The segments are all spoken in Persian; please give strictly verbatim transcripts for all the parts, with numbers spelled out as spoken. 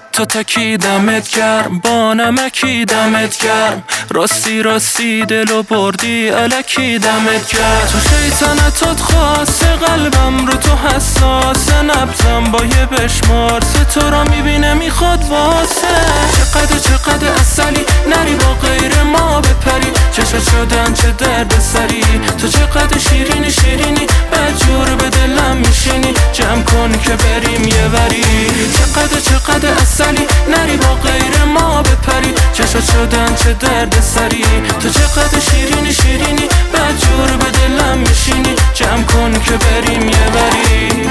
تا تکی دمت گرم، با نمکی دمت گرم، راستی راستی دلو بردی الکی دمت گرم. تو شیطنتات خاصه قلبم رو تو حساسه، نبزم با یه بشمار سه تو را میبینه میخواد واسه. چقدر چقدر اصلی نری با غیر ما بپری، چشت شدن چه درد سری، تو چقدر شیرینی شیرینی بدجور به دلم میشینی، جمع کن که بریم یه وری. چقدر چقدر اصلی نری با غیر ما بپری، چشت شدن چه درد سری، تو چقدر شیرینی شیرینی بدجور به دلم میشینی، جمع کن که بریم یه وری.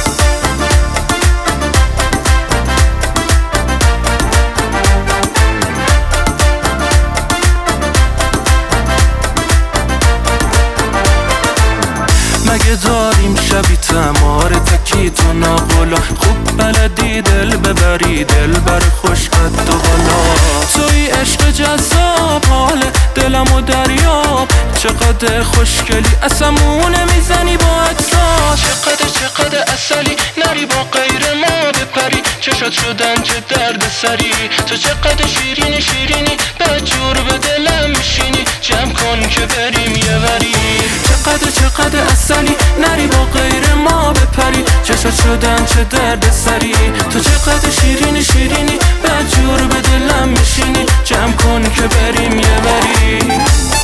مگه داریم شبی تمار تکی تو ناقلا، خوب بلدی دل ببری دل بر خوش قد و بالا. توی عشق جذاب حال دلم و دریاب، چقدر خوشگلی اسمونه میزنی با اجزا. چقدر چقدر اصلی نری با غیر ما بپری، چشات شدن چه درد سری، تو چقدر شیرینی شیرینی بدجور به دلم میشینی، جمع کن که بریم یه وری. چقدر چقدر اصلی نری با غیر ما بپری، چشات شدن چه درد سری، تو چقدر شیرینی شیرینی بدجور به دلم میشینی، جمع کن که بریم یه وری.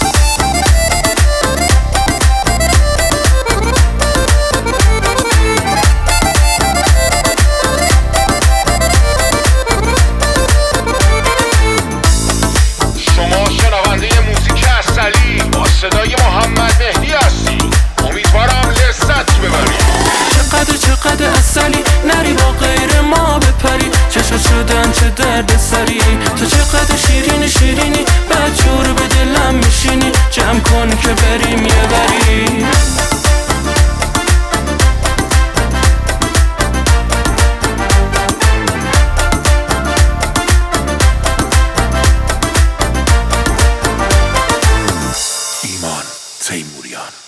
صدای محمد مهدی هستی، امیدوارم لذت ببری. چقدر چقدر اصلی نری با غیر ما بپری، چشت شدن چه درد سری، تو چقدر شیرینی شیرینی بدجور به دلم میشینی، جمع کن که بریم یه وری. ایمان تیموریان.